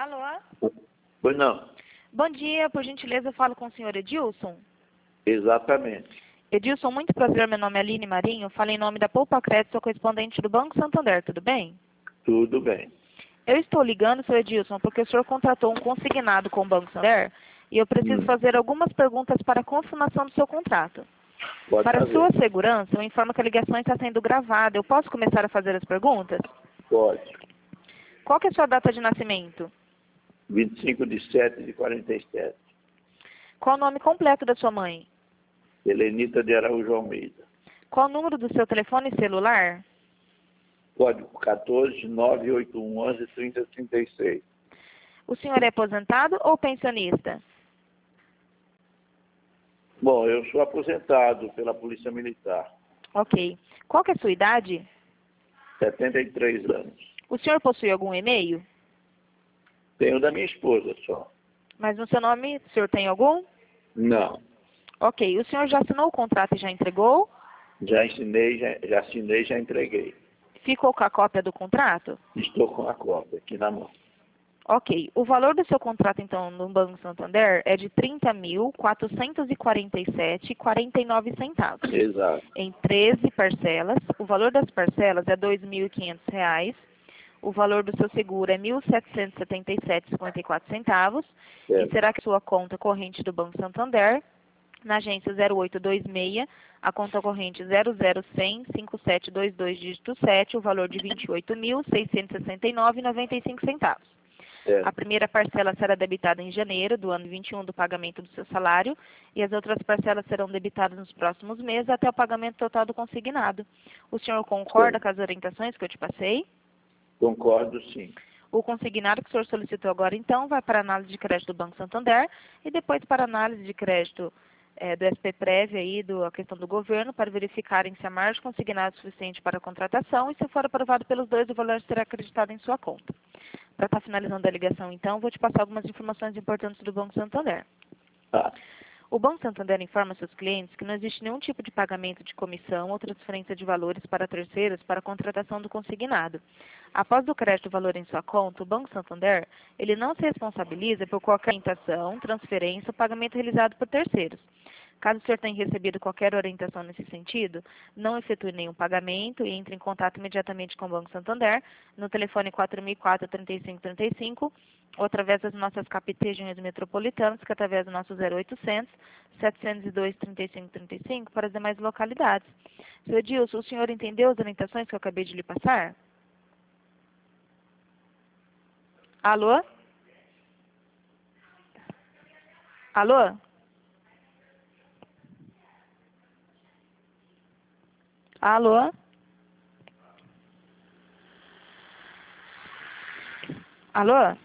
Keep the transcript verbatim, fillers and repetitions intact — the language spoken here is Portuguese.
Alô? Pois não. Bom dia, por gentileza, eu falo com o senhor Edilson. Exatamente. Edilson, muito prazer, meu nome é Aline Marinho, falo em nome da Poupa Crédito, sou correspondente do Banco Santander, tudo bem? Tudo bem. Eu estou ligando, senhor Edilson, porque o senhor contratou um consignado com o Banco Santander e eu preciso Hum. fazer algumas perguntas para a confirmação do seu contrato. Pode Para fazer. sua segurança, eu informo que a ligação está sendo gravada. Eu posso começar a fazer as perguntas? Pode. Qual que é a sua data de nascimento? vinte e cinco de setembro de quarenta e sete. Qual o nome completo da sua mãe? Helenita de Araújo Almeida. Qual o número do seu telefone celular? Código quatorze, nove oito um, onze, trinta, trinta e seis. O senhor é aposentado ou pensionista? Bom, eu sou aposentado pela Polícia Militar. Ok. Qual que é a sua idade? setenta e três anos. O senhor possui algum e-mail? Tenho da minha esposa só. Mas no seu nome, o senhor tem algum? Não. Ok. O senhor já assinou o contrato e já entregou? Já ensinei, já, já assinei, já entreguei. Ficou com a cópia do contrato? Estou com a cópia aqui na mão. Ok. O valor do seu contrato, então, no Banco Santander é de trinta mil, quatrocentos e quarenta e sete reais e quarenta e nove centavos. Exato. Em treze parcelas. O valor das parcelas é dois mil e quinhentos reais. O valor do seu seguro é mil setecentos e setenta e sete reais e cinquenta e quatro centavos. E Certo. será que sua conta corrente do Banco Santander, na agência zero oito dois seis, a conta corrente zero zero cem, cinco sete dois dois, dígito sete, o valor de vinte e oito mil, seiscentos e sessenta e nove reais e noventa e cinco centavos. Certo. A primeira parcela será debitada em janeiro do ano vinte e um do pagamento do seu salário e as outras parcelas serão debitadas nos próximos meses até o pagamento total do consignado. O senhor concorda Certo. com as orientações que eu te passei? Concordo, sim. O consignado que o senhor solicitou agora, então, vai para a análise de crédito do Banco Santander e depois para a análise de crédito eh, do S P Prévio, aí, do, a questão do governo, para verificarem se a margem consignada é suficiente para a contratação e, se for aprovado pelos dois, o valor será acreditado em sua conta. Para estar finalizando a ligação, então, vou te passar algumas informações importantes do Banco Santander. Tá. O Banco Santander informa seus clientes que não existe nenhum tipo de pagamento de comissão ou transferência de valores para terceiros para a contratação do consignado. Após o crédito valor em sua conta, o Banco Santander ele não se responsabiliza por qualquer orientação, transferência ou pagamento realizado por terceiros. Caso o senhor tenha recebido qualquer orientação nesse sentido, não efetue nenhum pagamento e entre em contato imediatamente com o Banco Santander no telefone quatro mil e quatro, trinta e cinco trinta e cinco ou através das nossas capitãs metropolitanas, que é através do nosso zero oitocentos, setecentos e dois, trinta e cinco trinta e cinco para as demais localidades. Senhor Edilson, o senhor entendeu as orientações que eu acabei de lhe passar? Alô? Alô? Alô? Alô?